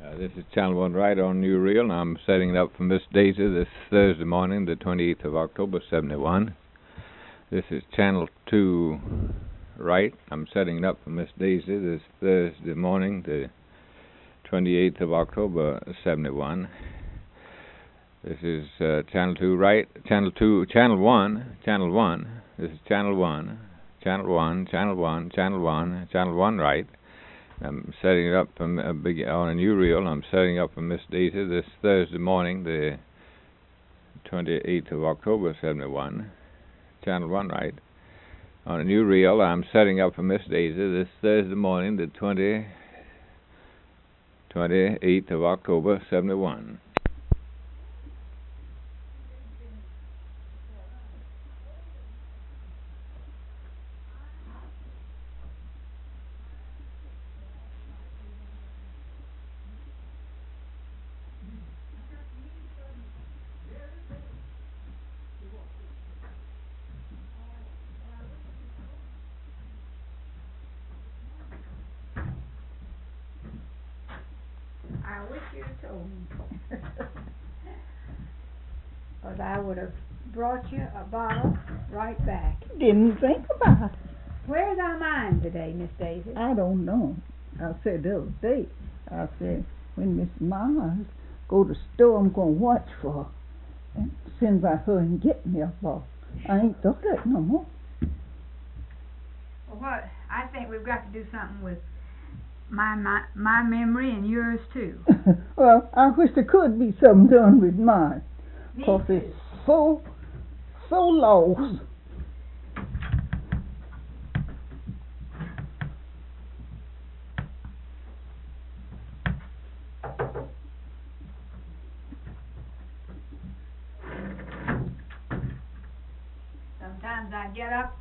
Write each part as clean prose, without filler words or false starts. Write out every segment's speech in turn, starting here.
This is Channel 1 right on New Reel, and I'm setting it up for Miss Daisy this Thursday morning, the 28th of October, 71. This is Channel 2 right. I'm setting it up for Miss Daisy this Thursday morning, the 28th of October, 71. This is Channel 2 right. Channel 1. This is Channel 1. Channel 1, Channel 1, Channel 1, Channel 1 right. I'm setting it up on a new reel. I'm setting up for Miss Daisy this Thursday morning, the 28th of October, 71. Channel 1 right. On a new reel, I'm setting up for Miss Daisy this Thursday morning, the 28th of October, 71. I wish you'd told me. But I would have brought you a bottle right back. Didn't think about it. Where's our mind today, Miss Daisy? I don't know. I said the other day, I said, when Miss Myers go to the store, I'm going to watch for her and send by her and get me a bottle. I ain't thought that no more. Well, what? I think we've got to do something with my memory and yours too. Well, I wish there could be something done with mine. Me 'Cause too. it's so lost. Sometimes I get up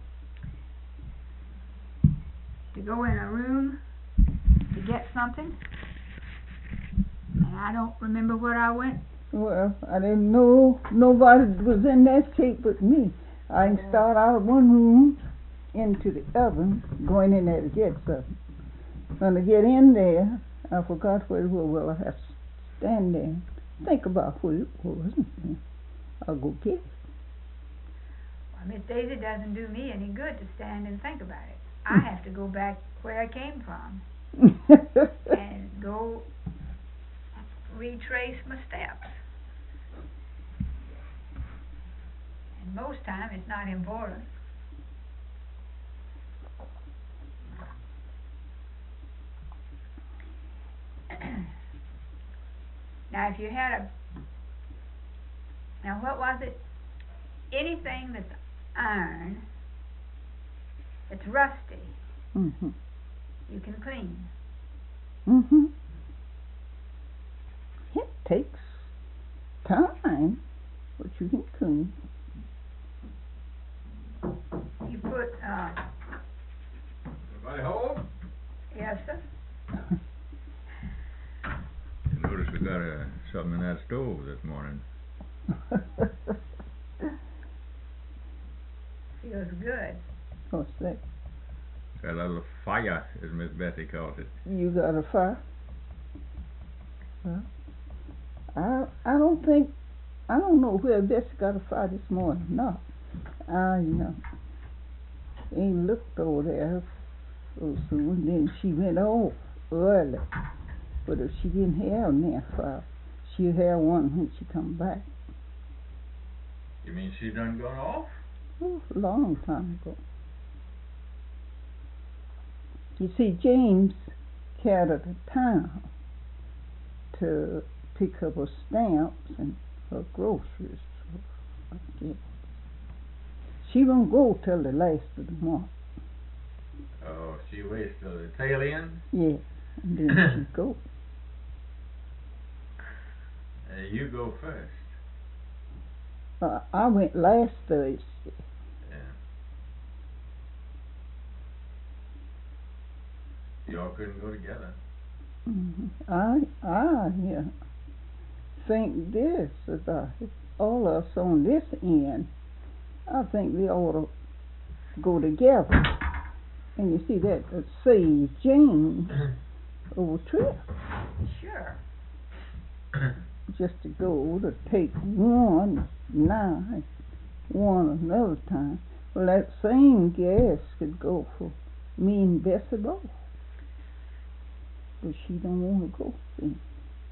to go in a room to get something, and I don't remember where I went. Well, I didn't know nobody was in that shape but me. I can start out of one room into the other, going in there to get something. When I get in there, I forgot where it was. Well, I have to stand there and think about where it was. I'll go get it. Well, Miss Daisy, doesn't do me any good to stand and think about it. I have to go back where I came from and go retrace my steps. And most time it's not important. Now, if you had now what was it? Anything that's iron, it's rusty, Mhm. you can clean. Mhm. It takes time, but you can clean. You put, Everybody home? yes, sir. You notice we got something in that stove this morning. Feels good. What's that? Got a little fire, as Miss Bessie calls it. You got a fire? Well, I don't know where Bessie got a fire this morning. No, ain't looked over there so soon. Then she went off early. But if she didn't have that fire, she'll have one when she come back. You mean she done gone off? Oh, a long time ago. You see, James carried her to town to pick up her stamps and her groceries. So, yeah. She won't go till the last of the month. Oh, she waits till the tail end? Yeah, and then she go. You go first. I went last Thursday. Yeah. Y'all couldn't go together. I think this about it. All of us on this end, I think we ought to go together. And you see that saves James over trip. Sure. just to go to take one night, one another time. Well, that same gas could go for me and Bessie both. But she don't want to go then.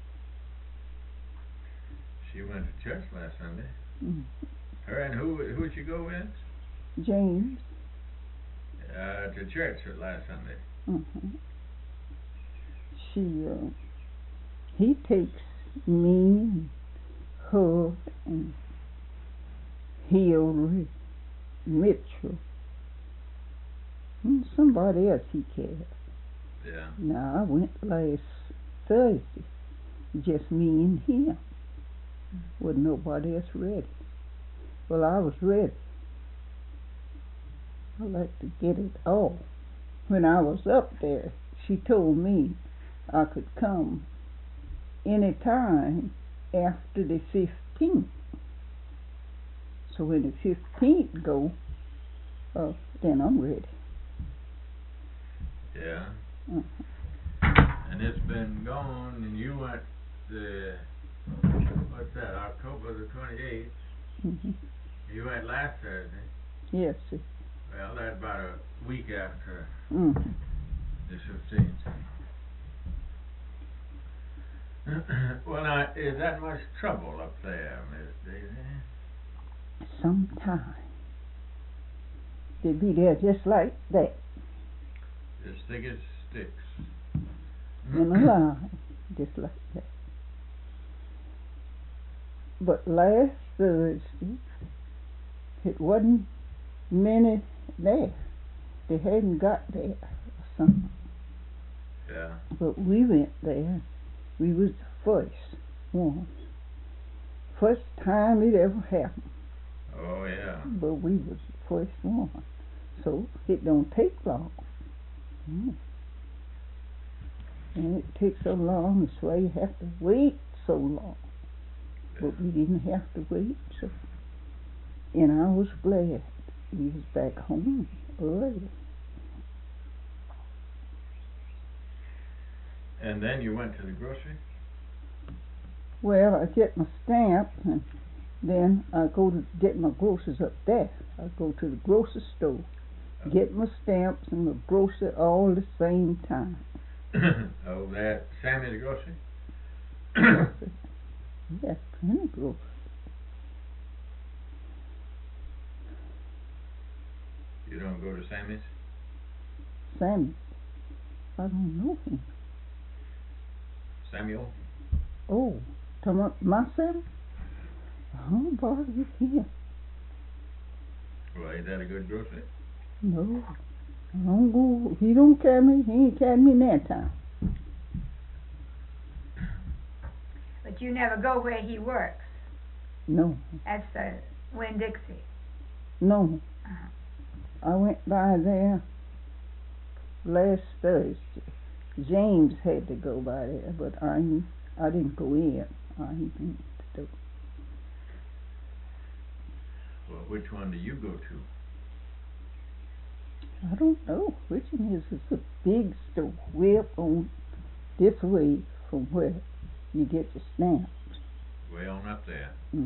She went to church last Sunday. Mm. Her and who'd she go with? James. To church last Sunday. Uh-huh. He takes me and her and Hillary, Mitchell, and somebody else he cares. Yeah. Now, I went last Thursday, just me and him, with nobody else ready. Well, I was ready. I like to get it all. When I was up there, she told me I could come any time after the 15th. So when the 15th go, then I'm ready. Yeah. Uh-huh. And it's been gone, and you went what's that, October the 28th. Mm-hmm. You went last Thursday. Yes, sir. Well, that's about a week after Mm-hmm. the 15th. Well, now, is that much trouble up there, Miss Daisy? Sometime they be there just like that, As thick as sticks. in a line, just like that. But last Thursday, it wasn't many there. They hadn't got there or something. Yeah. But we went there. We was the first one. First time it ever happened. Oh, yeah. But we was the first one. So it don't take long. Mm. And it takes so long, that's why you have to wait so long. But we didn't have to wait, so. And I was glad we was back home early. And then you went to the grocery? Well, I get my stamps, and then I go to get my groceries up there. I go to the grocery store, get my stamps and my grocery all the same time. Oh, that Sammy's grocery? Yes, plenty of groceries. You don't go to Sammy's? Sammy, I don't know him. Samuel? Oh, talking about my Sammy? Oh, bother with him. Well, ain't that a good grocery? No, I don't go. He don't carry me. He ain't carry me in that time. But you never go where he works. No, That's Winn-Dixie. no. Uh-huh. I went by there last Thursday. James had to go by there, but I didn't go in. I didn't do. Well, which one do you go to? I don't know which one is. It's a big store way up on this way from where you get your stamps. Way on up there. Mm-hmm.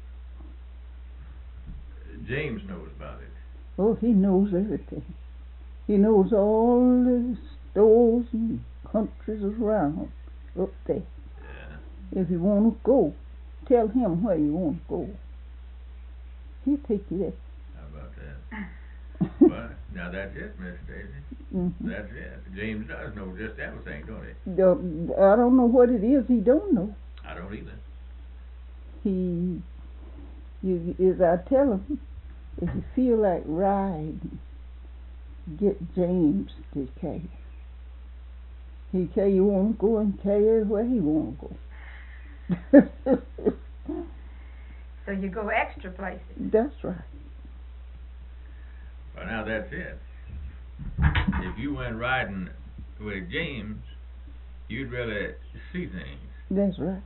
James knows about it. Oh, he knows everything. He knows all the stores and countries around up there. Yeah. If you want to go, tell him where you want to go. He'll take you there. How about that? Well, now that's it, Miss Daisy. Mm-hmm. That's it. James does know just everything, don't he? I don't know what it is he don't know. I don't either. As I tell him, if you feel like riding, get James to carry you. He tell you want to go and tell you where he want to go. So you go extra places. That's right. Well, now that's it. If you went riding with James, you'd really see things. That's right.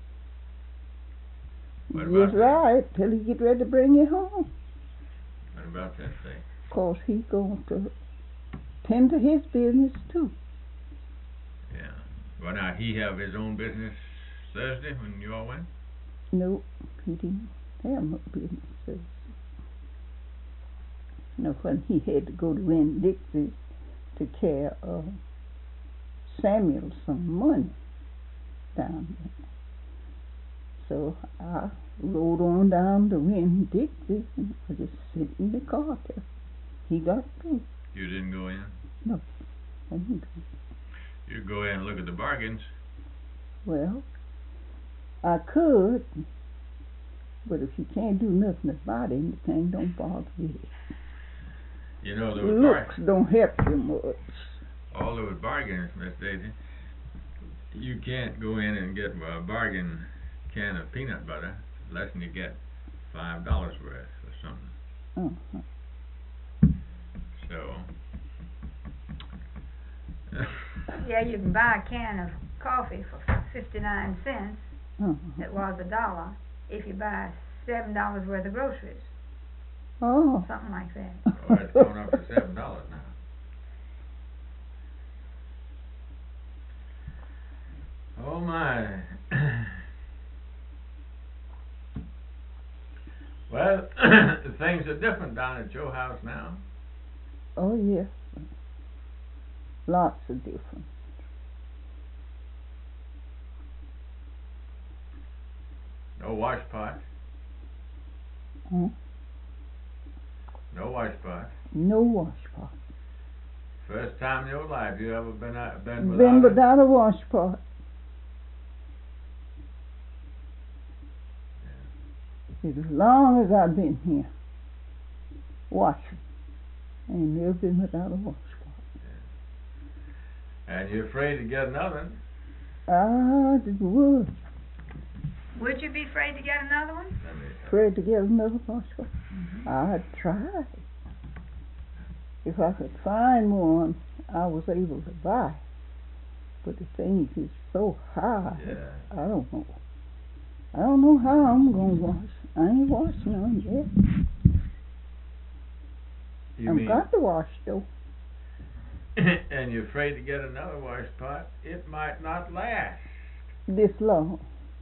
What about That's right, till he get ready to bring you home. What about that thing? 'Cause he going to tend to his business too. Yeah. Well, now he have his own business Thursday when you all went? No, he didn't have no business Thursday. No, when he had to go to Winn-Dixie to carry Samuel some money down there. So I rode on down to Winn-Dixie and I just sit in the car till he got through. You didn't go in? No, I didn't go. You go in and look at the bargains. Well, I could, but if you can't do nothing about anything, don't bother with it. You know, those Looks don't help you much. all those bargains, Miss Daisy. You can't go in and get a bargain can of peanut butter less than you get $5 worth or something. Uh-huh. So. Yeah, you can buy a can of coffee for 59 cents. Uh-huh. That was $1 if you buy $7 worth of groceries. Oh. Something like that. Oh, it's going up to $7 now. Oh my. Well, things are different down at your house now. Oh, yes. Lots of different. No wash pot. Huh? No wash pot. No wash pot. First time in your life you ever been Been without a wash pot. As long as I've been here, washing. I ain't never been without a wash pot. And you're afraid to get another one. I would. Would you be afraid to get another one? Afraid to get another wash pot? Mm-hmm. I'd try. If I could find one I was able to buy. But the thing is so high, Yeah. I don't know. I don't know how I'm going to wash. I ain't washed none yet. You I've mean, got to wash though. and you're afraid to get another wash pot, it might not last. This long.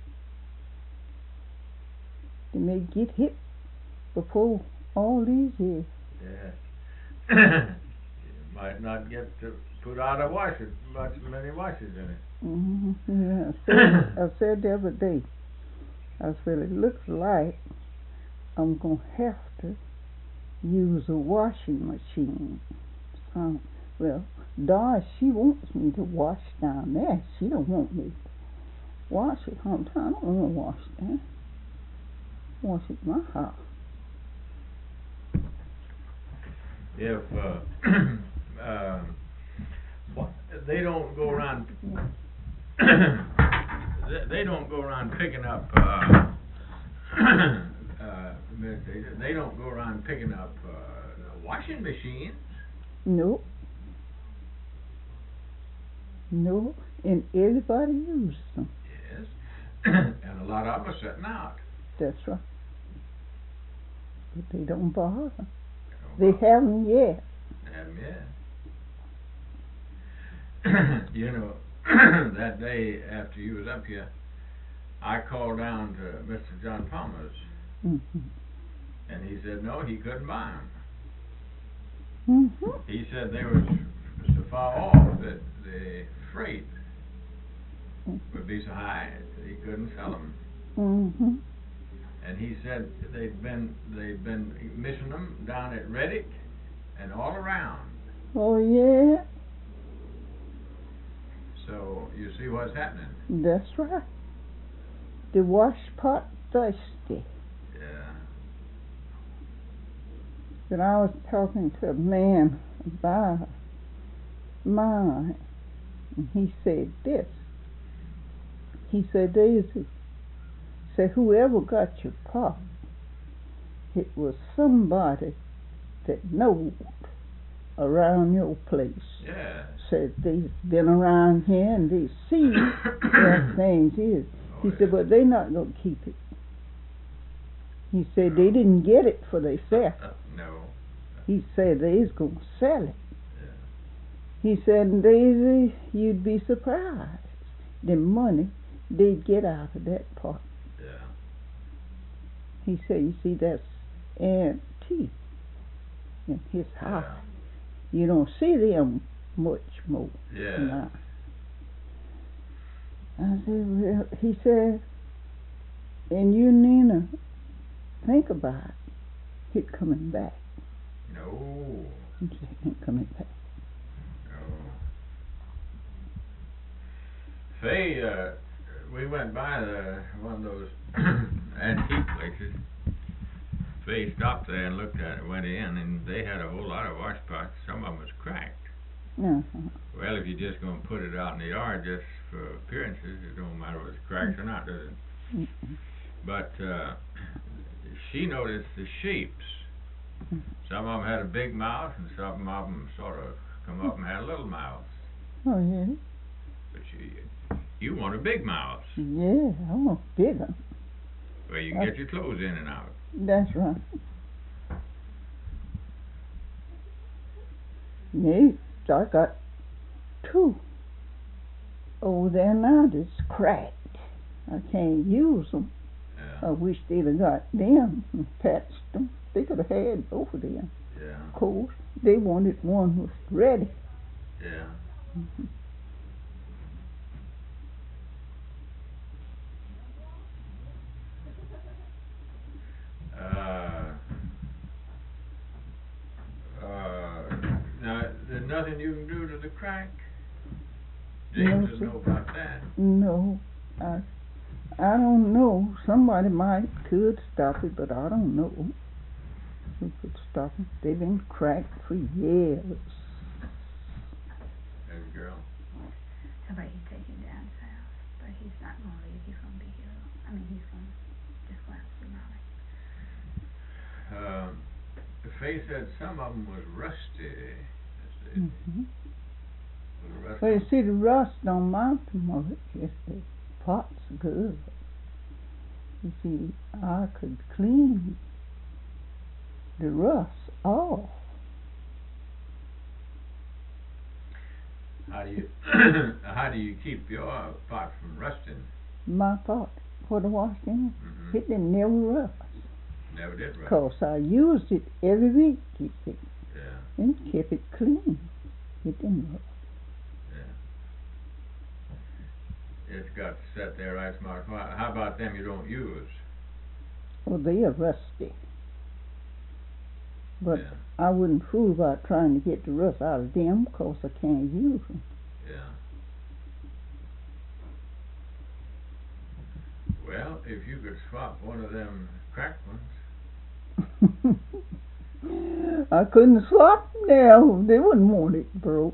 They may get hit before all these years. Yes. You might not get to put out a washer, many washers in it. Mm-hmm. Yeah, I said the other day, I said it looks like I'm going to have to use a washing machine. Well, Doris, she wants me to wash down there. She don't want me to wash at home. I don't want to wash there. Wash at my house. If they don't go around, they don't go around picking up. They don't go around picking up washing machines. No. No, and everybody uses them. Yes, and a lot of them are sitting out. That's right. But they don't bother. They haven't yet. Haven't yet. You know, that day after you was up here, I called down to Mr. John Palmer's, Mm-hmm. and he said no, he couldn't buy them. Mm-hmm. He said they were so far off that the freight would be so high that he couldn't sell them. Mm-hmm. And he said they'd been missing them down at Reddick and all around. Oh, yeah. So you see what's happening. That's right. The wash pot thirsty. Yeah. But I was talking to a man about mine, and he said this. He said, Daisy, said whoever got your pot, it was somebody that knowed around your place. Yeah. Said they've been around here and they see where things is. He said, but they not going to keep it. He said they didn't get it for themselves. No. He said they is going to sell it. Yeah. He said, Daisy, you'd be surprised the money they'd get out of that pot. Yeah. He said, you see, that's antique in his house. Yeah. You don't see them much more Yeah. now. I said, well, he said, and you need to think about it coming back. No. He said, it ain't coming back. No. Say, we went by one of those antique places. Faye stopped there and looked at it, went in, and they had a whole lot of washpots. Some of them was cracked. Uh-huh. Well, if you're just going to put it out in the yard just for appearances, it don't matter whether it's cracked or not, does it? Mm-mm. But she noticed the shapes. Some of them had a big mouth, and some of them sort of come up and had a little mouth. Oh, yeah? But you want a big mouth, Yeah, I want bigger. where you can get your clothes in and out. That's right. Yeah, I got two over there now that's cracked. I can't use them. Yeah. I wish they'd have got them and patched them. They could have had both of them. Yeah. Of course, they wanted one was ready. Yeah. Mm-hmm. Now, there's nothing you can do to the crack? No, James doesn't sir. know about that. No, I don't know. Somebody could stop it, but I don't know who could stop it. They've been cracked for years. There's a girl. Somebody can take him down south, but he's not going to leave. He's going to be here. I mean, he's going to just go out and see Molly. Faye said some of them was rusty. Mm-hmm. Was rusty? Well, you see, the rust don't mount too much if the pot's good. You see, I could clean the rust off. How do you keep your pot from rusting? My pot, for the washing, Mm-hmm. it didn't never rust. Never did rust. 'Cause I used it every week, you see, Yeah. and kept it clean. It didn't rust. Yeah. It's got to set there right smart. How about them you don't use? Well, they are rusty. But Yeah. I wouldn't fool about trying to get the rust out of them 'cause I can't use them. Yeah. Well, if you could swap one of them cracked ones. I couldn't swap them now. They wouldn't want it broke.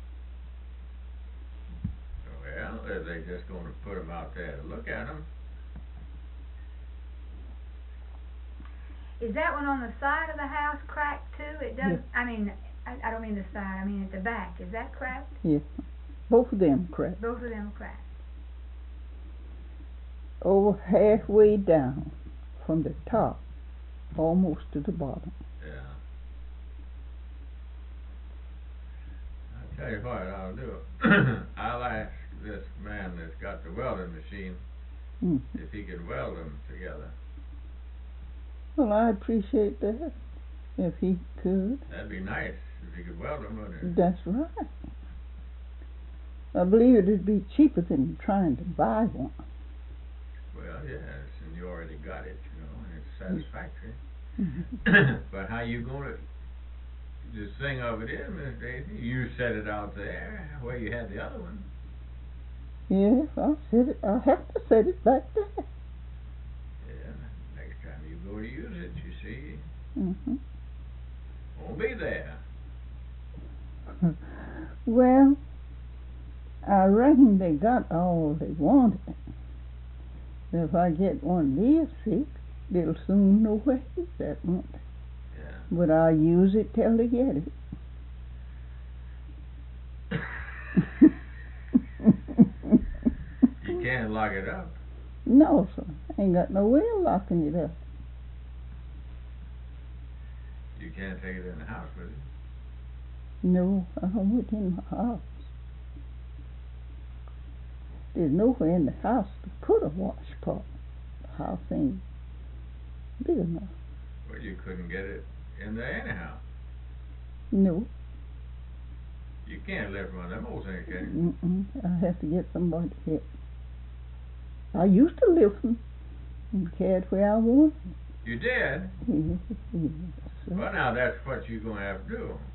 Well, if they just going to put them out there to look at them. Is that one on the side of the house cracked too? It does. Yeah. I mean, I don't mean the side. I mean at the back. Is that cracked? Yeah, both of them cracked. Both of them are cracked. Over halfway down from the top, almost to the bottom. Yeah. I'll tell you what I'll do. I'll ask this man that's got the welding machine if he can weld them together. Well, I appreciate that, if he could. That'd be nice if he could weld them, wouldn't it? That's right. I believe it'd be cheaper than trying to buy one. Well, yes, and you already got it, you know, and it's satisfactory. Mhm. But how you gonna? The thing of it is, Miss Daisy, you set it out there where you had the other one. Yeah, I'll have to set it back there. Yeah, next time you go to use it, you see, Mhm. won't be there. Well, I reckon they got all they wanted. If I get one of these fixed, they'll soon know where it's at, won't they? Yeah. But I'll use it till they get it. You can't lock it up. No, sir. Ain't got no way of locking it up. You can't take it in the house with you. No, I don't want it in my house. There's nowhere in the house to put a wash pot. The house ain't big enough. Well, you couldn't get it in there anyhow. No. You can't lift one of them old things, can you? I have to get somebody to help. I used to lift them and carry it where I wanted. You did? Yes, sir. Well, now that's what you're going to have to do.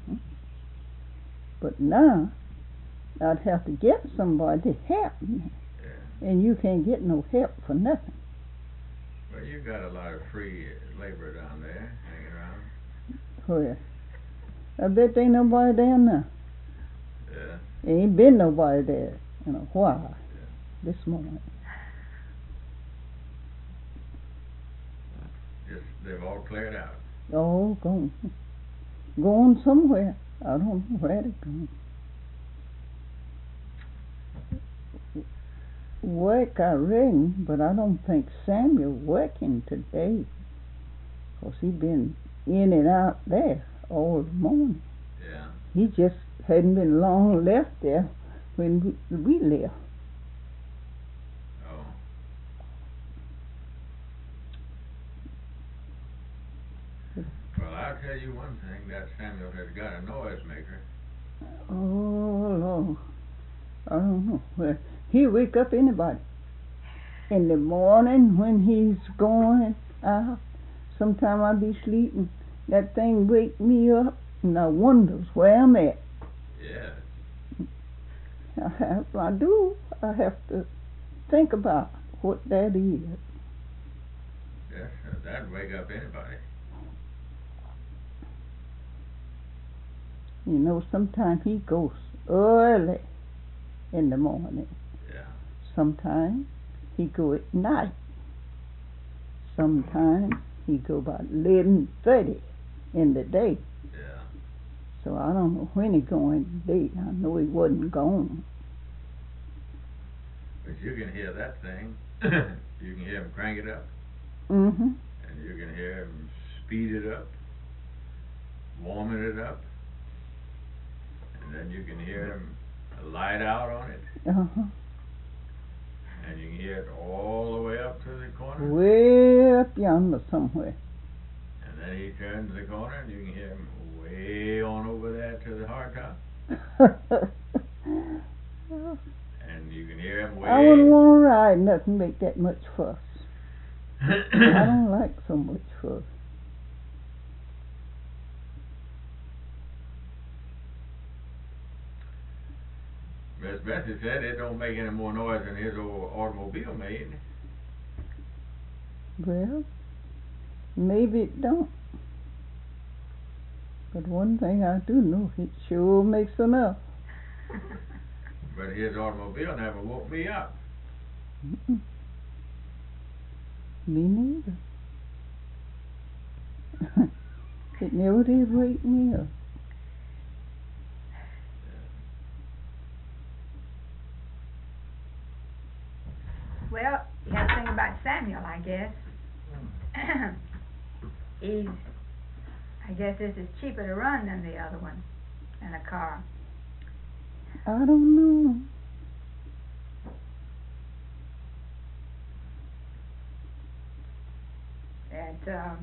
But now, I'd have to get somebody to help me. Yeah. And you can't get no help for nothing. Well, you got a lot of free labor down there hanging around. Where? I bet there ain't nobody there now. Yeah. There ain't been nobody there in a while this morning. Just, they've all cleared out. Oh, gone. Going somewhere. I don't know where they're going. Work, I reckon, but I don't think Samuel working today. 'Cause he been in and out there all morning. Yeah. He just hadn't been long left there when we left. Oh. Well, I'll tell you one thing, that Samuel has got a noisemaker. Oh, Lord. I don't know. Well, he'll wake up anybody. In the morning when he's going out, sometime I'll be sleeping. That thing wake me up and I wonders where I'm at. Yes. I do. I have to think about what that is. Yes, that'd wake up anybody. You know, sometimes he goes early in the morning. Yeah. Sometimes he go at night. Sometimes he go about 11:30 in the day. Yeah. So I don't know when he going today. I know he wasn't gone. But you can hear that thing. You can hear him crank it up. Mm-hmm. And you can hear him speed it up, warming it up. And then you can hear him light out on it. Uh-huh. And you can hear it all the way up to the corner. Way up yonder somewhere. And then he turns the corner and you can hear him way on over there to the hardtop. And you can hear him way... I wouldn't want to ride nothing make that much fuss. I don't like so much fuss. Miss Bessie said it don't make any more noise than his old automobile made. Well, maybe it don't. But one thing I do know, it sure makes enough. But his automobile never woke me up. Mm-mm. Me neither. It never did wake me up. Well, you have to think about Samuel, I guess. I guess this is cheaper to run than the other one, than a car. I don't know. That,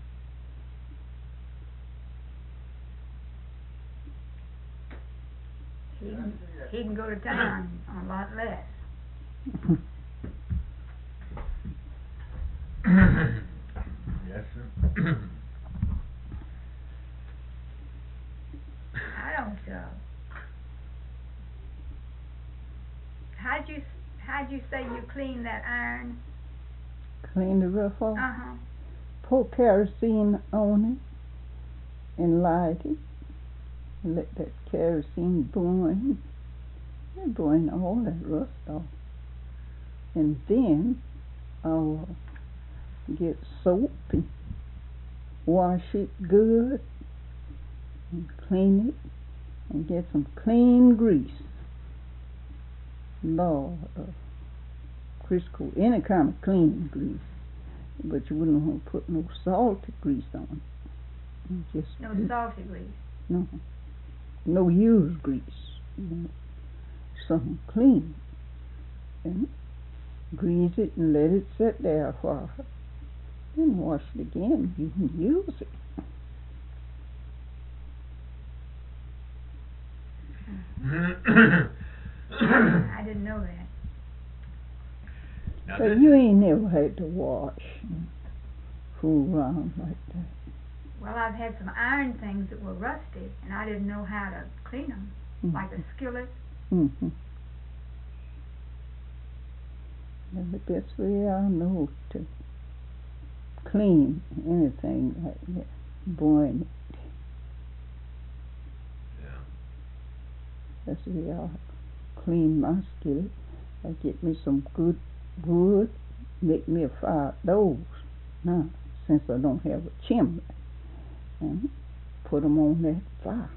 he can go to town on a lot less. Yes, sir. I don't, how'd you say you clean that iron? Clean the roof off. Uh-huh. Pour kerosene on it and light it. Let that kerosene burn. And burn all that rust off. And then I'll get soap and wash it good and clean it and get some clean grease. Lord, Crisco, any kind of clean grease, but you wouldn't want to put no salty grease on it. Just No salty grease. no used grease. Something clean. and grease it and let it sit there a while. Then wash it again. You can use it. I didn't know that. Now But this you is- ain't never had to wash and fool around like that. Well, I've had some iron things that were rusty, and I didn't know how to clean them, like a skillet. Mm-hmm. And the best way I know to clean anything like that, boil it. Yeah. That's the way I clean my skillet. I get me some good wood, make me a fire those now, since I don't have a chimney, and put 'em on that fire.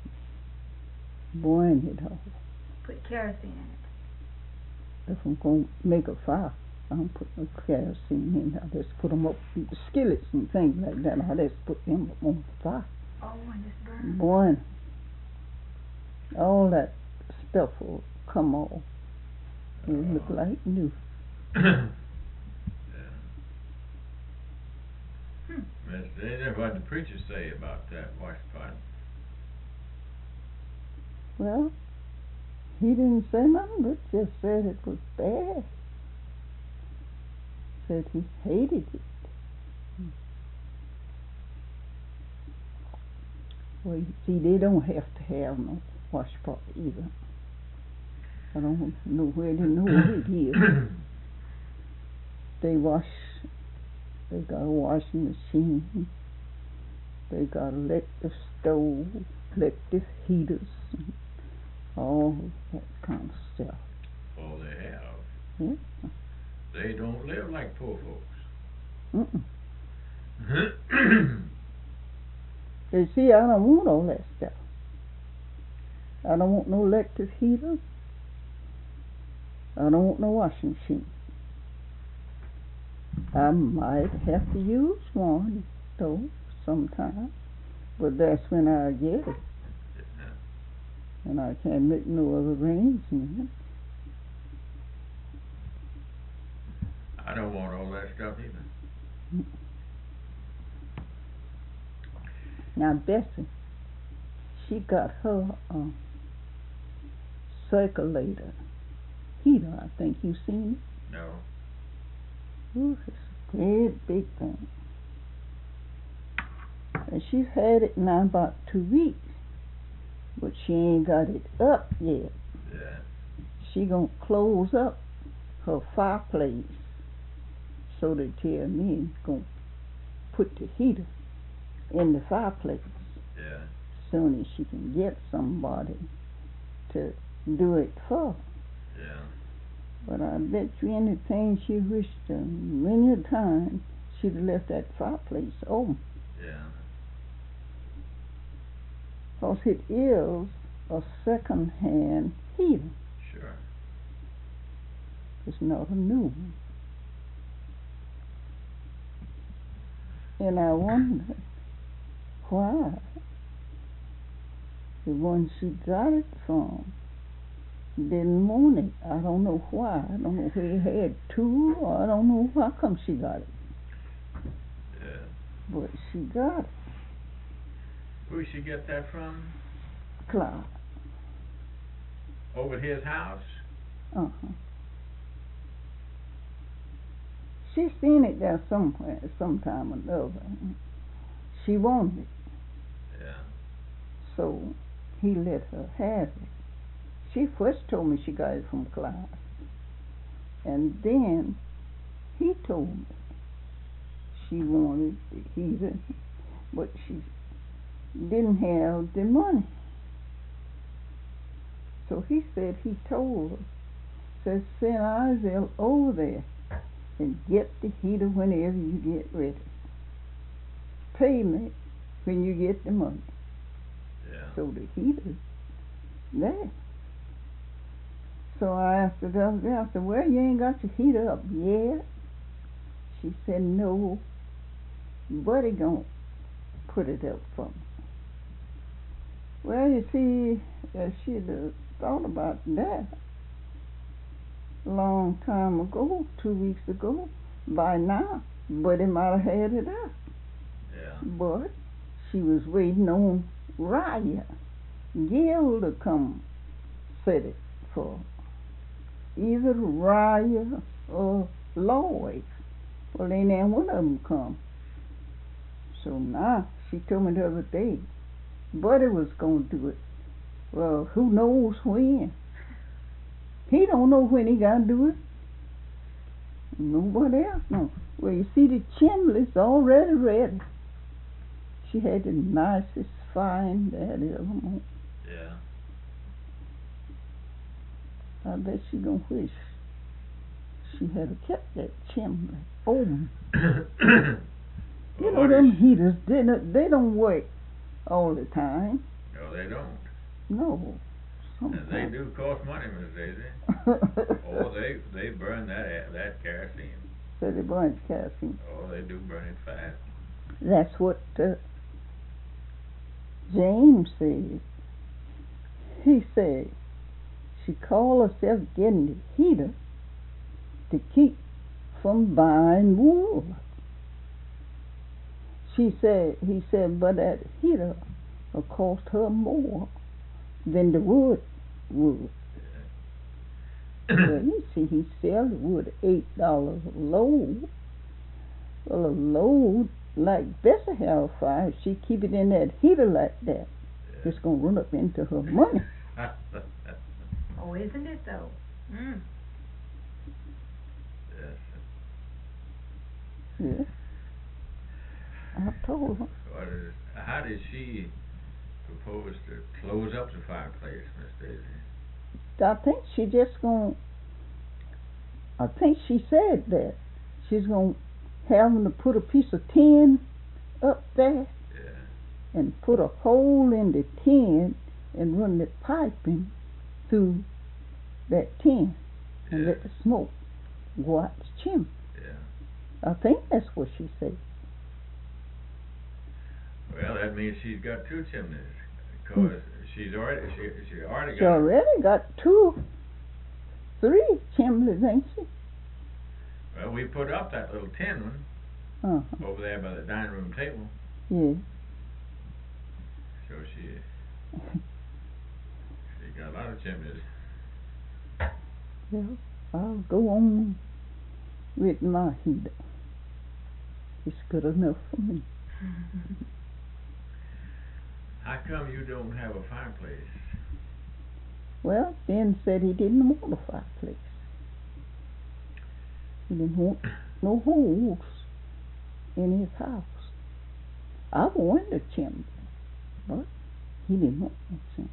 Boil it off. Put kerosene in it. If I'm going to make a fire, I don't put no kerosene in. I just put 'em up, the skillets and things like that. I just put them up on the fire. Oh, and just burn. Boil. All that stuff will come off. It'll look like new. Yeah. Hmm. That's what the preachers say about that wash pot. Well, he didn't say nothing, but just said it was bad. Said he hated it. Well, you see, they don't have to have no wash pot either. I don't know where they know it is. They wash, they got a washing machine, they got electric stove, electric heaters, and all that kind of stuff. All they have. Yeah. They don't live like poor folks. Mm-mm. You see, I don't want all that stuff. I don't want no electric heater. I don't want no washing machine. I might have to use one, though, sometime. But that's when I get it. And I can't make no other arrangements. I don't want all that stuff either. Now, Bessie, she got her circulator heater. I think you seen No. it. Ooh, it's a great big thing. And she's had it now about 2 weeks, but she ain't got it up yet. Yeah. She gonna close up her fireplace, so they tell me gonna put the heater in the fireplace. Yeah. Soon as she can get somebody to do it for her. Yeah. But I bet you anything she wished many a time she'd have left that fireplace open. Yeah. 'Cause it is a second-hand heater. Sure. It's not a new one. And I wonder why the one she got it from didn't want it. I don't know why. I don't know if he had two, or I don't know how come she got it. Yeah. But she got it. Where'd she get that from? Cloud. Over at his house? Uh-huh. She seen it there somewhere, sometime or another. She wanted it, Yeah. so he let her have it. She first told me she got it from Clyde, and then he told me she wanted the heater, but she didn't have the money. So he said he told her, says send Isaiah over there and get the heater whenever you get ready. Pay me when you get the money. Yeah. So the heater's there. So I asked her the other day, I said, well, you ain't got your heater up yet? She said, no, Buddy gonna put it up for me. Well, you see, she'd thought about that. long time ago, 2 weeks ago, by now. Buddy might have had it out. Yeah. But she was waiting on Raya Gill to come set it for either Raya or Lloyd. Well, ain't there one of them come. So now she told me the other day, Buddy was going to do it. Well, who knows when? He don't know when he got to do it. Nobody else knows. Well, you see, the chimney's already ready. She had the nicest fine daddy ever known. Yeah. I bet she gonna wish she had kept that chimney open. You know, them heaters, they don't work all the time. No, they don't. No. And Sometimes. they do cost money, Miss Daisy. Oh, they burn that kerosene. So they burn kerosene. Oh, they do burn it fast. That's what James said. He said she called herself getting the heater to keep from buying wool. He said, but that heater will cost her more than the wood would. Well, you see, he sells wood $8 a load. Well, a load like Bessie had a fire, if she keep it in that heater like that, it's gonna run up into her money. Oh, isn't it though? Mm. Yes. Yeah. I told her. How did she propose to close up the fireplace, Miss Daisy? I think she just gonna. I think she said that she's gonna have them to put a piece of tin up there and put a hole in the tin and run the piping through that tin and let the smoke go out the chimney. Yeah. I think that's what she said. Well, that means she's got two chimneys, because she already She already got 3 chimneys, ain't she? Well, we put up that little tin one over there by the dining room table. Yeah. So she got a lot of chimneys. Well, I'll go on with my heater. It's good enough for me. How come you don't have a fireplace? Well, Ben said he didn't want a fireplace. He didn't want no holes in his house. I wanted a chimney, but he didn't want no chimney.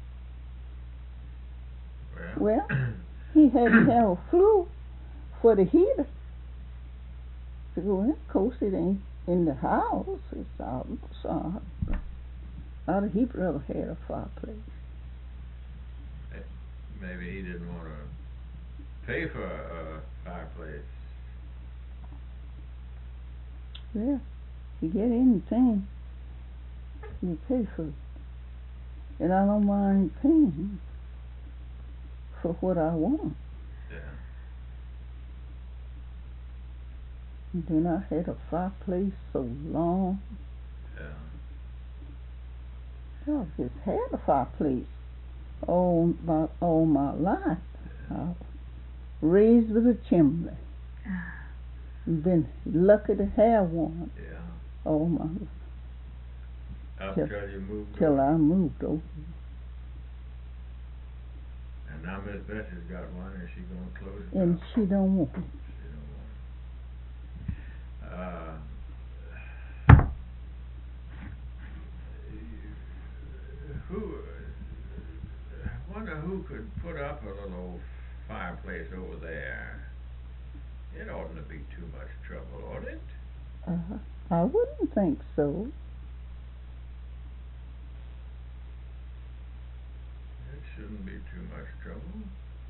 Well, he had to have a flue for the heater to go in. Of course, it ain't in the house. It's outside. I'd he'd rather had a fireplace. Maybe he didn't want to pay for a fireplace. Yeah, you get anything, you pay for it. And I don't mind paying for what I want. Yeah. And then I had a fireplace so long. Yeah. I just had a fireplace all my life. I raised with a chimney. Been lucky to have one. Yeah. All my life. Up till you moved till over. I moved over. And now Miss Bessie's got one, and she's gonna close it And up. she don't want it. She don't want it. Wonder who could put up a little fireplace over there. It oughtn't to be too much trouble, ought it? I wouldn't think so. It shouldn't be too much trouble.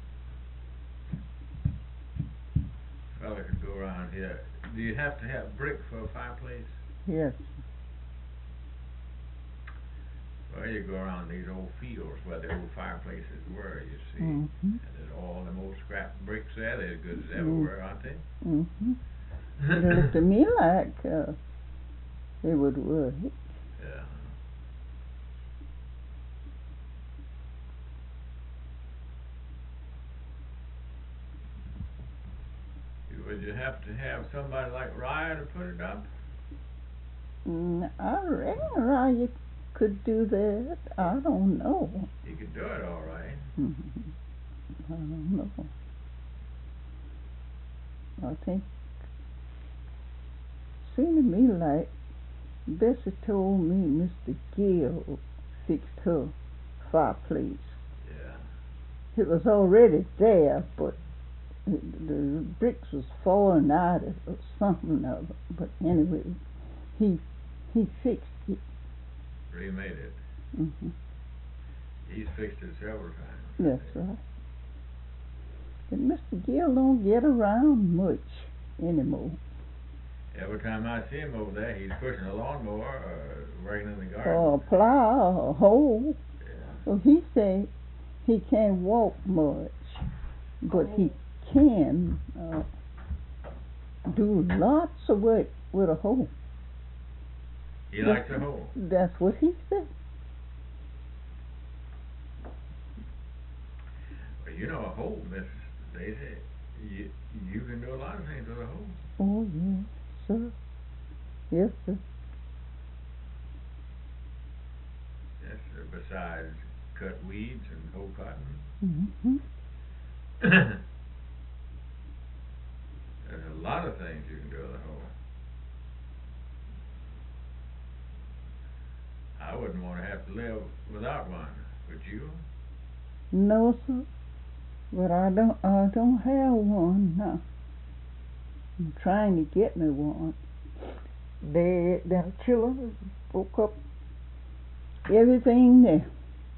Fella could go around here. Do you have to have brick for a fireplace? Yes. Well, you go around these old fields where the old fireplaces were, you see. Mhm. And there's all them old scrap bricks there. They're as good as ever Mm. were, aren't they? Mhm. It looked to me like it would work. Yeah. Would you have to have somebody like Ryan to put it up? I reckon Ryan could do that. I don't know. He could do it all right. Mhm. I don't know. I think seemed to me like Bessie told me Mr. Gill fixed her fireplace. Yeah. It was already there, but the bricks was falling out of it or something of it. But anyway, he fixed it. Remade it. Mhm. He's fixed it several times. That's right. But Mr. Gill don't get around much anymore. Every time I see him over there, he's pushing a lawnmower or working in the garden. Or a plow, or a hoe. Yeah. Well, he say he can't walk much, but he can do lots of work with a hoe. He likes a hoe. That's what he said. Well, you know a hoe, Miss Daisy. You can do a lot of things with a hoe. Oh, yes, sir. Yes, sir. Yes, sir. Besides cut weeds and hoe cotton. Mm-hmm. There's a lot of things you can do with a hoe. I wouldn't want to have to live without one, would you? No, sir. But I don't have one now. I'm trying to get me one. Them children broke up everything there.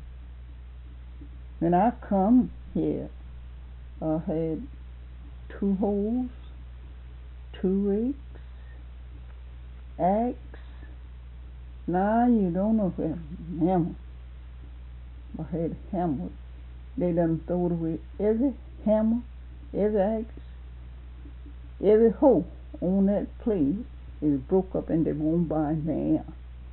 When I come here, I had 2 hoes, 2 rakes, axe. Now you don't know where hammer. I had hammer. They done throwed away every hammer, every axe, every hoe on that place is broke up and they won't buy now.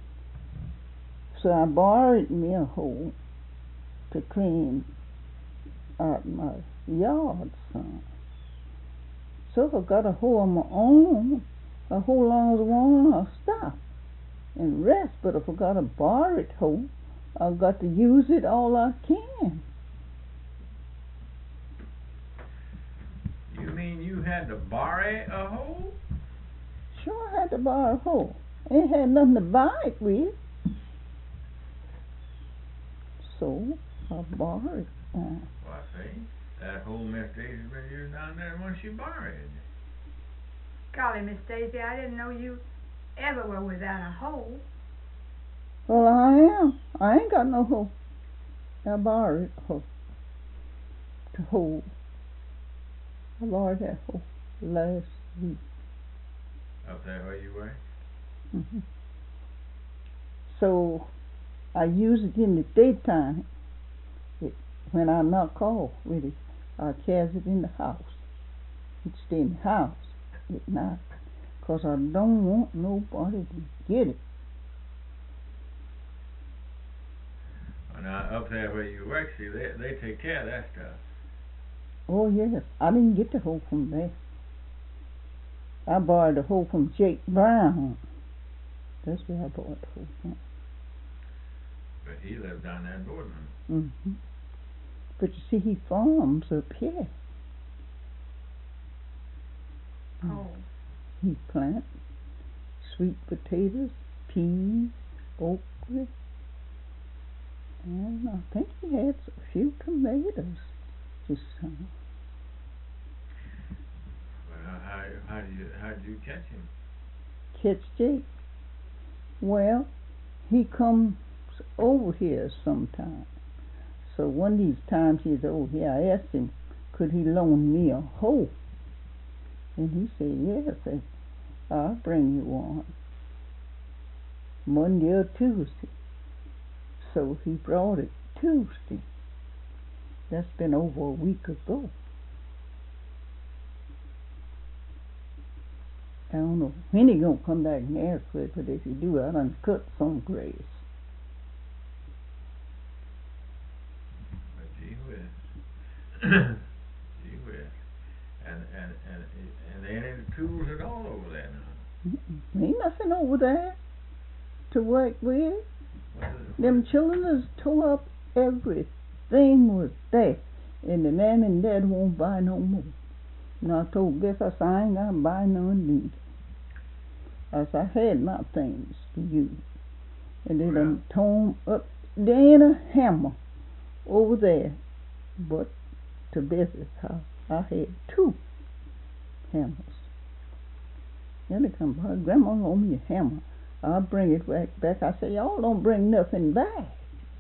So I borrowed me a hoe to clean out my yard some. So if I got a hoe on my own, a hoe long as I want, I'll stop and rest. But if I got a borrowed hoe, I've got to use it all I can. You mean you had to borrow a hoe? Sure I had to borrow a hoe. Ain't had nothing to buy it with. So I borrowed one. Well, I see. That hoe Miss Daisy's been using down there once she borrowed. Golly, Miss Daisy, I didn't know you ever were without a hoe. Well, I am. I ain't got no hoe. I borrowed a hoe to hoe. I borrowed that hoe last week. Up there where you were? Mm-hmm. So I use it in the daytime. When I knock off with it, I carry it in the house. It stay in the house at night, 'cause I don't want nobody to get it. Well, now, up there where you work, see, they take care of that stuff. Oh yes, I didn't get the hoe from there. I borrowed the hoe from Jake Brown. That's where I bought the hoe from. But he lived down there in Boardman. Mm-hmm. But you see, he farms up here. Oh. He plants sweet potatoes, peas, okra, and I think he had a few tomatoes this summer. Well, how did you catch him? Catch Jake? Well, he comes over here sometime. So one of these times he's over here, I asked him, could he loan me a hoe? And he said, yes, I'll bring you one Monday or Tuesday. So he brought it Tuesday. That's been over a week ago. I don't know when he gonna come back and ask for it, but if he do, I done cut some grass. But gee whiz. Gee whiz. And there ain't any tools at all over there now. Ain't nothing over there to work with. Them children has tore up everything was there, and the mom and dad won't buy no more. And I told Biff, I said, I ain't gonna buy none neither. I said, I had my things to use, and they done tore 'em up. There ain't a hammer over there, but to Biff's house, I had 2 hammers. Then they come by, Grandma loaned me a hammer. I'll bring it back. I say, y'all don't bring nothing back.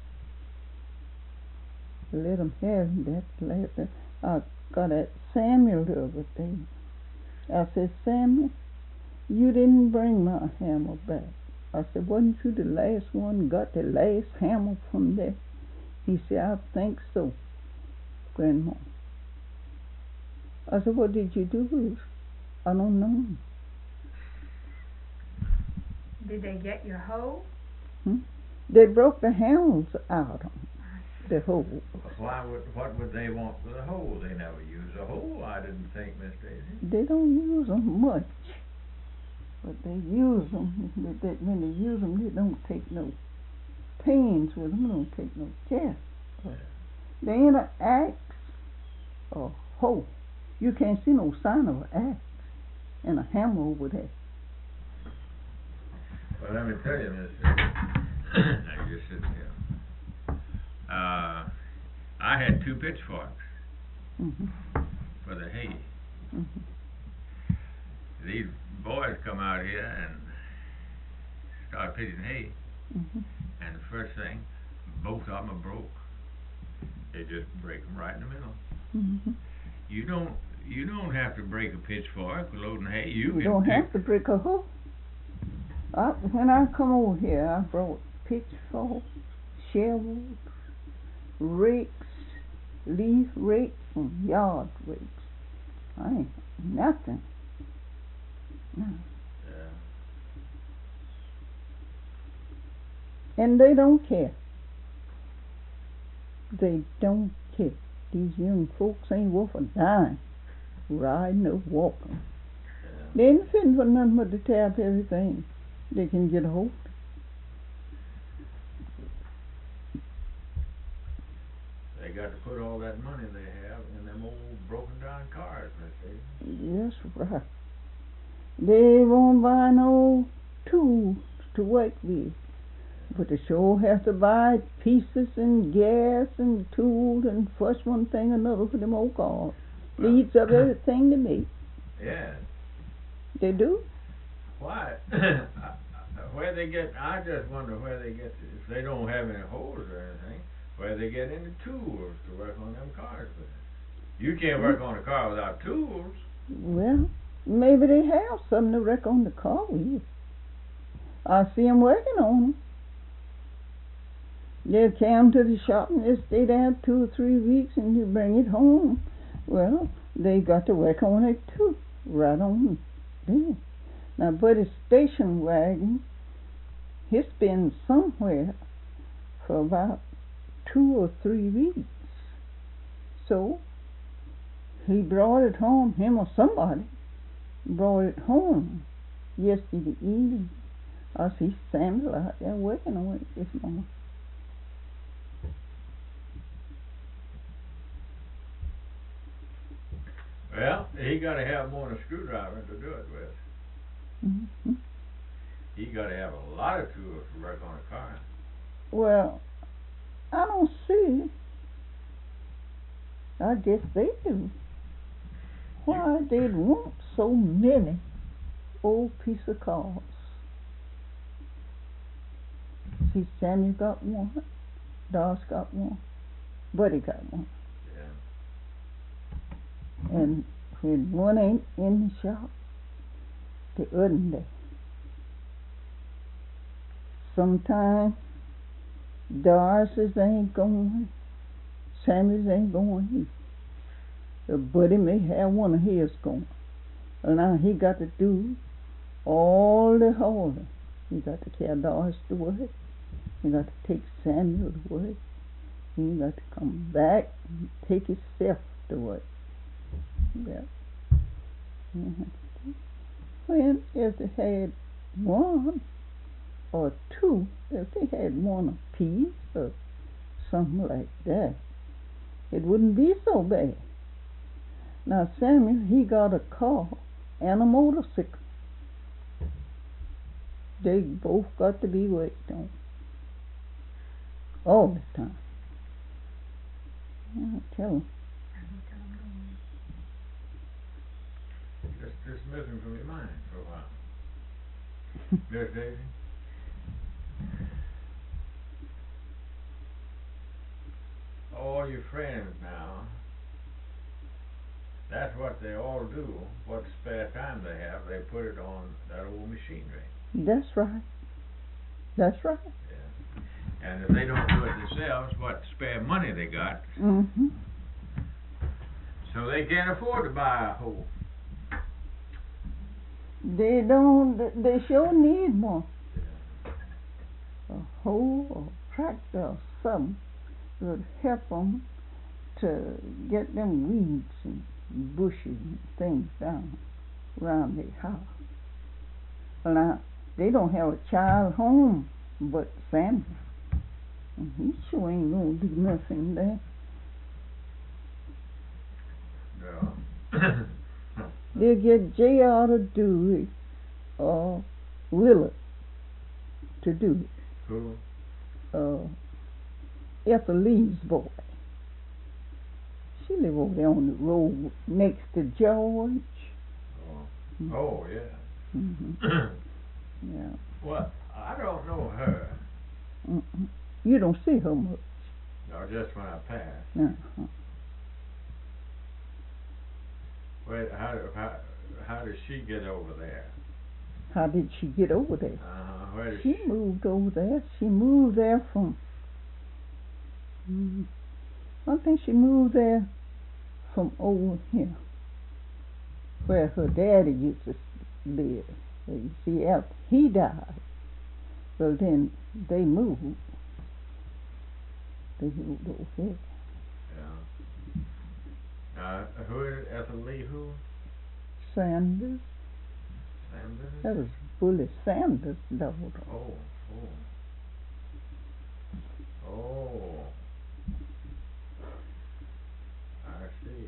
Let them have that later. I got at Samuel the other day. I said, Samuel, you didn't bring my hammer back. I said, wasn't you the last one got the last hammer from there? He said, I think so, Grandma. I said, what did you do with it? I don't know. Did they get your hoe? They broke the handles out of the hole. What would they want with a hole? They never use a hole, I didn't think, Miss Daisy. They don't use them much, but they use them. When they use them, they don't take no pains with them. They don't take no care. They ain't an axe or hoe. You can't see no sign of an axe and a hammer over there. Well, let me tell you, Miss Daisy. Now, you're sitting here. I had 2 pitchforks for the hay. These boys come out here and start pitching hay, and the first thing, both of them are broke. They just break them right in the middle. You don't have to break a pitchfork loading hay. You don't have to break a hoe. When I come over here, I brought pitchforks, shovels, rakes, leaf rakes, and yard rakes. I ain't nothing. No. Yeah. And they don't care. They don't care. These young folks ain't worth a dime, riding or walking. Yeah. They ain't fitting for nothing but to tear up everything they can get a hold. They got to put all that money they have in them old broken down cars, Miss Daisy. Yes, right. They won't buy no tools to work with, but they sure have to buy pieces and gas and tools and first one thing another for them old cars. They eats up everything they make. Yeah. They do. Why? Where they get? I just wonder where they get. If they don't have any holes or anything, where they get any tools to work on them cars with. You can't work on a car without tools. Well, maybe they have something to wreck on the car with. I see them working on them. They come to the shop and they stay there 2 or 3 weeks and you bring it home. Well, they got to work on it too, right on there. Now, but a station wagon, it's been somewhere for about 2 or 3 weeks. So, he brought it home, him or somebody brought it home yesterday evening. I see Samuel out there working on it this morning. Well, he got to have more than a screwdriver to do it with. He got to have a lot of tools to work on a car. Well, I don't see. I guess they do. Why they'd want so many old piece of cars? See, Sammy got one, Doss got one, Buddy got one. Yeah. And when one ain't in the shop, the other day. Sometimes Doris's ain't going. Sammy's ain't going either. Buddy may have one of his going. Well, now he got to do all the hauling. He got to carry Doris to work. He got to take Samuel to work. He got to come back and take himself to work. Yeah. When if they had one or two, if they had one apiece or something like that, it wouldn't be so bad. Now Samuel, he got a car and a motorcycle. They both got to be worked on all the time. I tell them. Just dismiss him from your mind for a while. Yes, Daisy? All your friends now, that's what they all do. What spare time they have, they put it on that old machinery. That's right. That's right. Yeah. And if they don't do it themselves, what spare money they got, Mm-hmm. so they can't afford to buy a hoe. They don't. They sure need one. A hoe or tractor or something would help them to get them weeds and bushes and things down around their house. Well, now they don't have a child home but Samuel. And he sure ain't gonna do nothing there. No. They'll get J.R. to do it or Willard to do it. Who? Ethel Lee's boy. She live over there on the road next to George. Oh, oh yeah. Mm-hmm. Yeah. Well, I don't know her. Mm-mm. You don't see her much. No, just when I pass. Uh-huh. Wait, how does she get over there? How did she get over there? Where does She moved over there. She moved there from. I think she moved there from over here, where her daddy used to live. You see, after he died, well then they moved. They moved over here. Yeah. Who is Ethel Lee? Who? Sanders. Sanders? That was Bully Sanders' daughter. Oh. I see.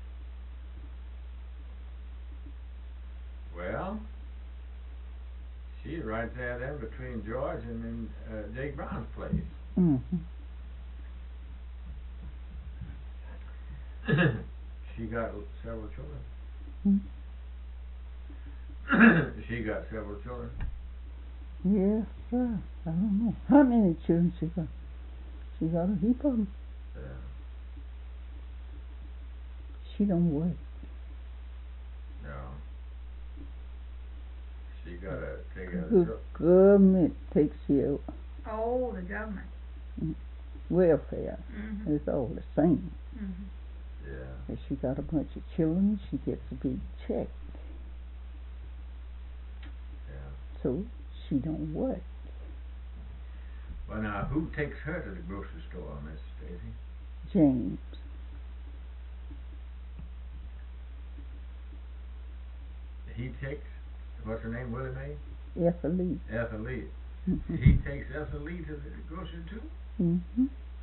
Well, she's right there then between George and then Jake Brown's place. Mm-hmm. She got several children. Mm-hmm. She got several children. Yes, sir. I don't know how many children she got. She got a heap of them. Yeah. She don't work. No. She got to take a The government takes care of Oh, the government. welfare. Mm-hmm. It's all the same. Mm-hmm. Yeah. If she got a bunch of children, she gets a big check. Yeah. So she don't work. Well, now, who takes her to the grocery store, Miss Stacy? James. He takes, what's her name, Willie Mae? Ethel Lee. Ethel Lee. Mm-hmm. He takes Ethel Lee to the grocery too? Mm-hmm.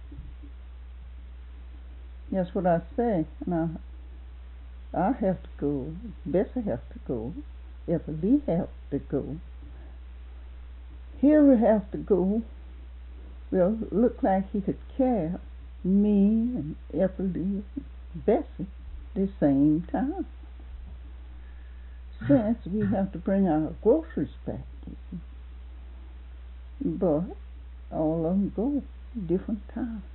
That's what I say. Now, I have to go. Bessie has to go. Ethel Lee has to go. Harry has to go. Well, look like he could carry me and Ethel Lee and Bessie the same time. Since we have to bring our groceries back, you see. But all of them go different times.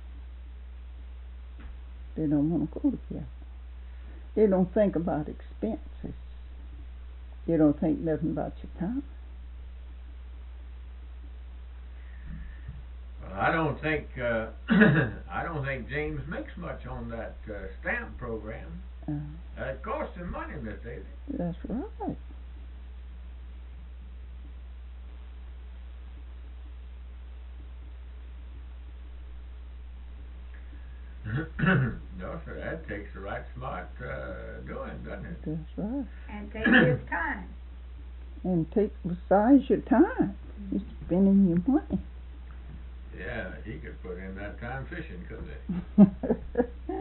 They don't want to go together. They don't think about expenses. They don't think nothing about your time. I don't think I don't think James makes much on that stamp program. It costs him money, Miss Daisy. That's right. No, sir, that takes the right smart doing, doesn't it? That's right. And take his time. And take besides your time. You're spending your money. Yeah, he could put in that time fishing, couldn't he?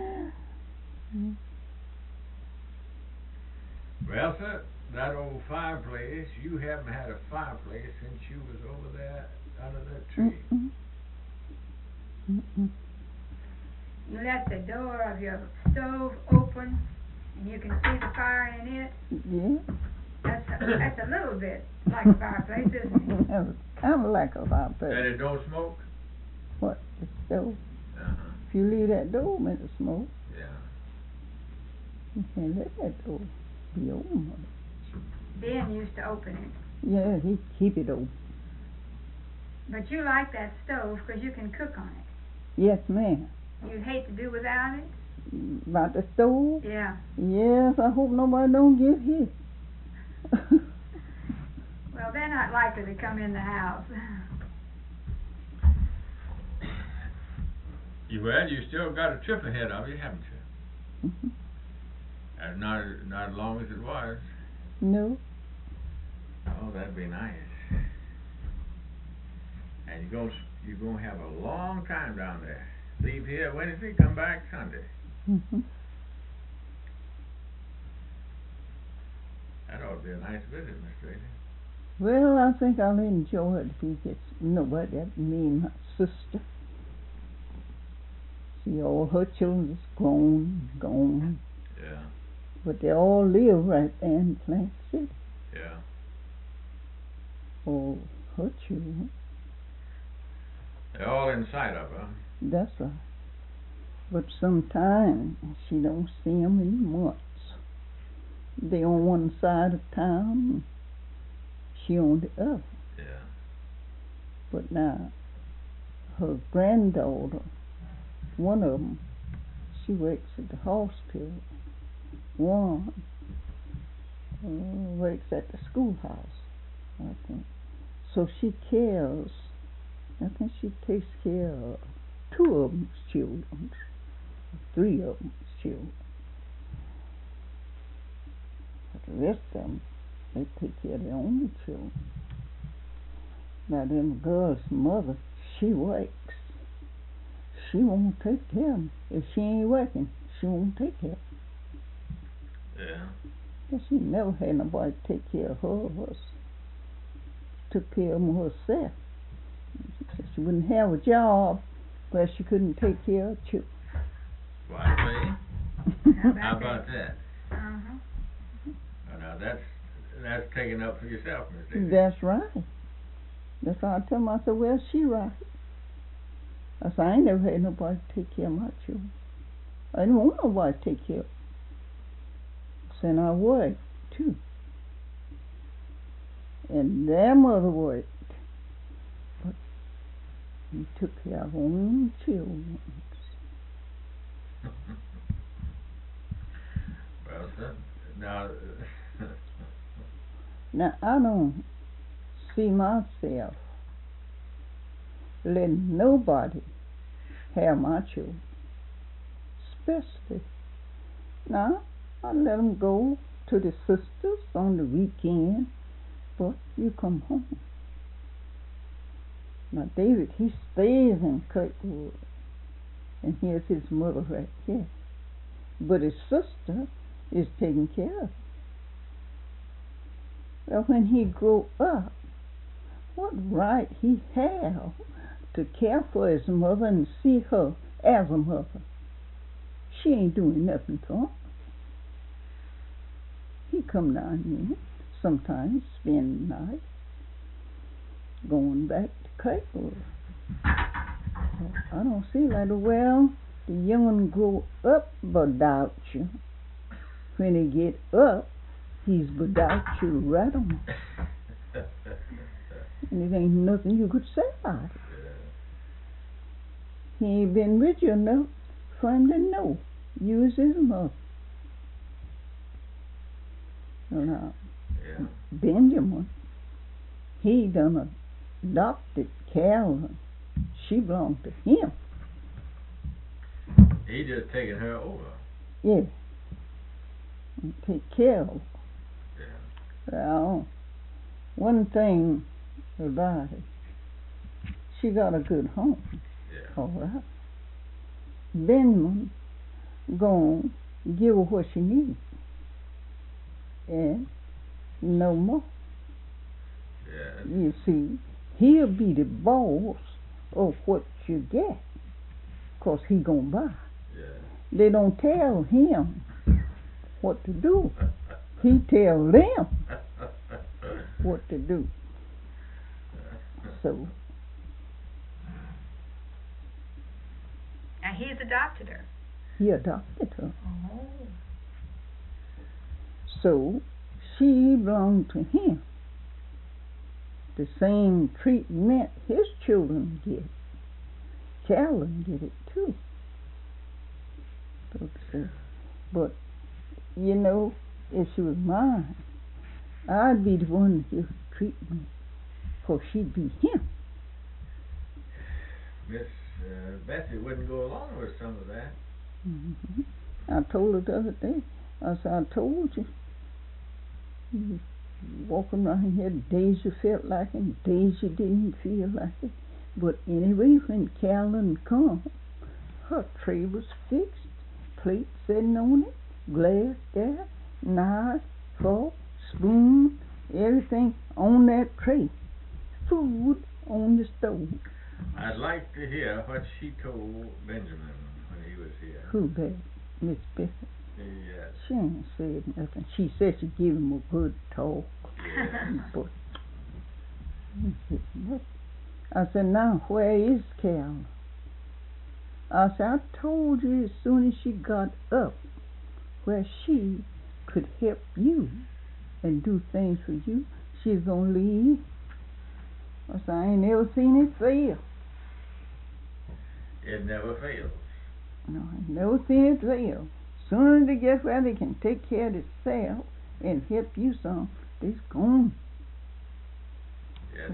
Well, sir, that old fireplace, you haven't had a fireplace since you was over there under that tree. You let the door of your stove open and you can see the fire in it. Yeah. That's a little bit like a fireplace, isn't it? I'm like a And fireplace. it don't smoke? What? The stove. Uh-huh. If you leave that door open, it'll smoke. Yeah. You can't let that door be open. Ben used to open it. Yeah, he keep it open. But you like that stove because you can cook on it. Yes, ma'am. You'd hate to do without it? About the stove? Yeah. Yes, I hope nobody don't get hit. Well, they're not likely to come in the house. Well, you still got a trip ahead of you, haven't you? Mhm. And not as long as it was. No. Oh, that'd be nice. And you're gonna have a long time down there. Leave here Wednesday, come back Sunday. Mhm. That ought to be a nice visit, Miss Tracy. Well, I think I'll enjoy it if he gets nobody. That mean my sister. See, all her children's gone. Yeah, But they all live right there in Plant City. yeah. All her children. They're all in sight of her. That's right. But sometimes she don't see 'em in months. They on one side of town, she on the other. Yeah. But now, her granddaughter, one of 'em, she works at the hospital. One works at the schoolhouse, I think. So she cares. I think she takes care of 2 of 'em's children, 3 of 'em's children. But the rest of 'em, they take care of their own children. Now them girls' mother, she works. She won't take care of 'em. If she ain't working, she won't take care of 'em. Yeah. But she never had nobody take care of her. Took care of 'em herself. She said she wouldn't have a job where she couldn't take care of children. Why, see? How about that? Uh-huh. Now that's taking up for yourself, Miss Daisy. That's right. That's why I tell them, I said, well, she right. I said, I ain't never had nobody take care of my children. I didn't want nobody to take care of them. So I worked, too. And their mother worked. But we took care of our own children. Well, sir, now, Now, I don't see myself letting nobody have my children. Especially, now, I let them go to the sisters on the weekend, but you come home. Now, David, he stays in Kirkwood, and here's his mother right here. But his sister is taking care of him. Well, when he grow up, what right he have to care for his mother and see her as a mother? She ain't doing nothing to him. He come down here sometimes, spend the night, going back to Kirkwood. So I don't see like, well, the young one grow up without you. When he get up, he's without you right on. And it ain't nothing you could say about it. he ain't been rich enough for him to know you was his mother. Now, Yeah. Benjamin, he done adopted Carolyn. She belonged to him. He just taking her over. Yeah. And take care of her. Yeah. Well, one thing about it, she got a good home. Yeah. All right. Benjamin gonna give her what she needs. And no more. Yeah. You see, he'll be the boss of what you get. 'Cause he gonna buy. Yeah. They don't tell him what to do. He tell them what to do. So, Now he's adopted her. he adopted her. Oh. So, she belonged to him. The same treatment his children get. Carolyn get it too. So to say. But, you know, if she was mine, I'd be the one to give her treatment. 'Cause she'd be him. Miss Bessie wouldn't go along with some of that. Mm-hmm. I told her the other day, I said, I told you. You walking around here, days you felt like it, days you didn't feel like it. But anyway, when Carolyn come, her tray was fixed, plate sitting on it, glass there, knife, fork, spoon, everything on that tray. Food on the stove. I'd like to hear what she told Benjamin when he was here. Who that? Miss Bessie? Yes. She ain't said nothing. She said she give him a good talk. Yes. But I said, now where is Carolyn? I said, I told you as soon as she got up where she could help you and do things for you, she's gonna leave. I said, I ain't never seen it fail. It never fails. No, I ain't never seen it fail. Soon as they get where they can take care of themselves and help you some, they's gone. Yes.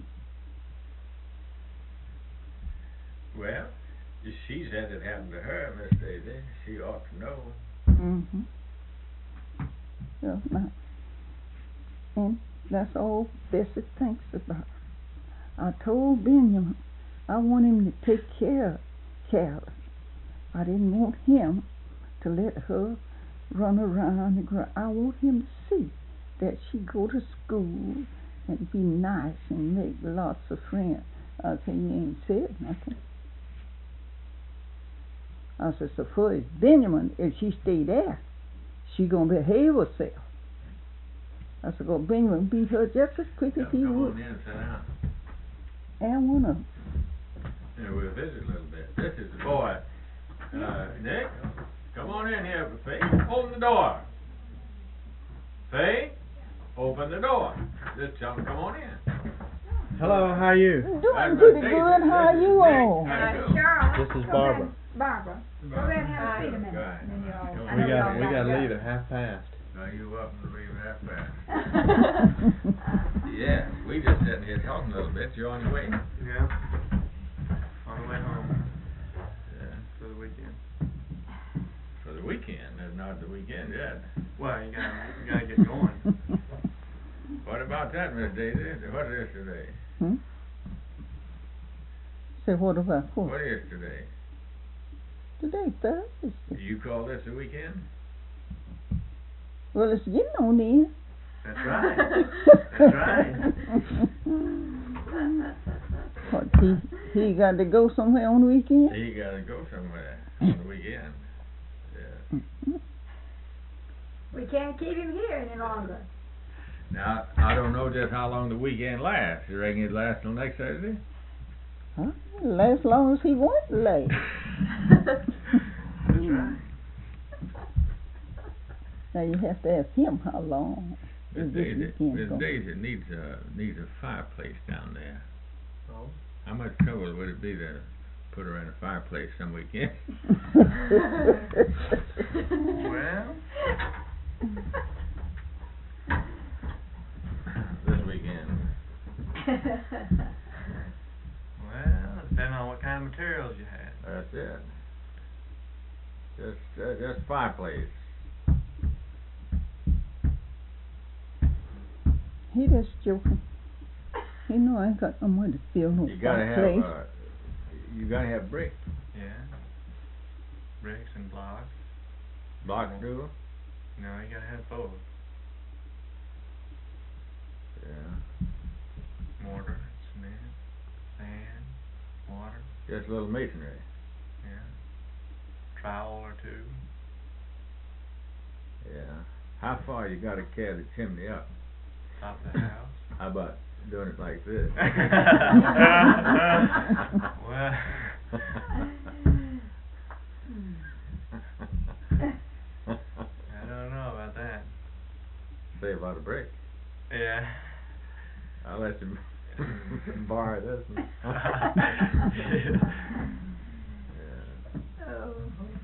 Well, if she's had it happen to her, Miss Daisy, she ought to know. Mm-hmm. Yeah, now, and that's all Bessie thinks about. I told Benjamin I want him to take care of Carolyn. I didn't want him to let her run around the ground. I want him to see that she go to school and be nice and make lots of friends. I said, you ain't said nothing. I said, so for Benjamin, if she stay there, she gonna behave herself. I said, well, Benjamin beat her just as quick as he Come would. on in and sit down. And one of them. Yeah, we'll visit a little bit. This is the boy. Nick, come on in here, Faye. Open the door. Faye, open the door. Just tell him, come on in. Hello, how are you? Doing pretty good. How you all? Charles. This is go Barbara. ahead. Barbara. Go ahead and have a seat a minute. Go ahead. And then you'll- We I We know got y'all we got to got leave at 1:30. Now you welcome to leave that fast. Yeah, we just sitting here talking a little bit. You're on your way. Yeah. On the way home Yeah. for the weekend. For the weekend. It's not the weekend yet. Well, you gotta get going. What about that, Miss Daisy? What is today? Hmm? Say what about what? What is today? Today, Thursday. Do you call this a weekend? Well, it's getting on then. That's right. That's right. What, he got to go somewhere on the weekend? He gotta go somewhere on the weekend. Yeah. We can't keep him here any longer. Now, I don't know just how long the weekend lasts. You reckon it lasts till next Saturday? Huh? Last long as he wants to last. That's right. Now you have to ask him how long Miss is this Daisy, weekend Miss going. Daisy needs a fireplace down there. Oh. How much trouble would it be to put her in a fireplace some weekend. Well, This weekend. well, depending on what kind of materials you had. That's it. Just fireplace. He just joking. He know I ain't got no money to build no You gotta have fireplace. you gotta have brick. Yeah. Bricks and blocks. Block through. No, you gotta have both. Yeah. Mortar, cement, sand, water. Just a little masonry. Yeah. Trowel or two. Yeah. How far you gotta carry the chimney up? Top of the house. How about doing it like this? Well. I don't know about that. Save a lot of brick. Yeah. I'll let you borrow this one. Yeah. Oh.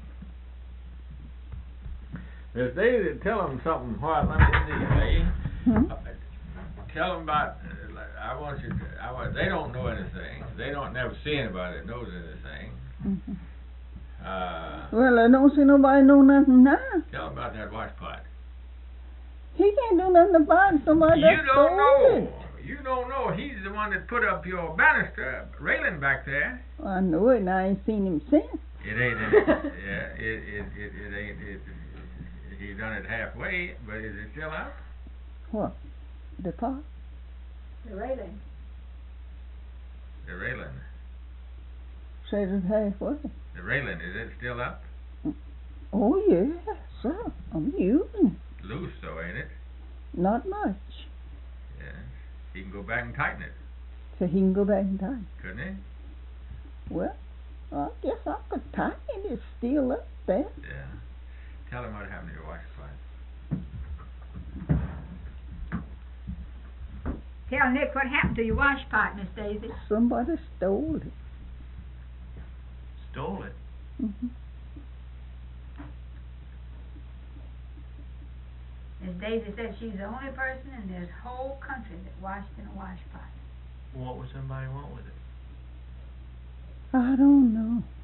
If they tell them something, what? Let me see. Hey, Hmm? tell them about. They don't know anything. They don't never see anybody that knows anything. Mhm. Uh, Well, I don't see nobody know nothing now. tell them about that wash pot. He can't do nothing about it. Somebody You just don't stole know. it. You don't know. He's the one that put up your banister railing back there. I know it, and I ain't seen him since. It ain't. Yeah. It ain't. He done it halfway, but is it still up? What? The pot? The railing. The railing. Said it halfway. The railing. Is it still up? Oh, yes, sir. I'm using it. Loose though, ain't it? Not much. Yes. He can go back and tighten it, So he can go back in time. couldn't he? Well, I guess I could tie it. It's still up there. Yeah. Tell him what happened to your wash pot. Tell Nick what happened to your wash pot, Miss Daisy. Somebody stole it. Stole it. Mm-hmm. Miss Daisy said she's the only person in this whole country that washed in a wash pot. What would somebody want with it? I don't know.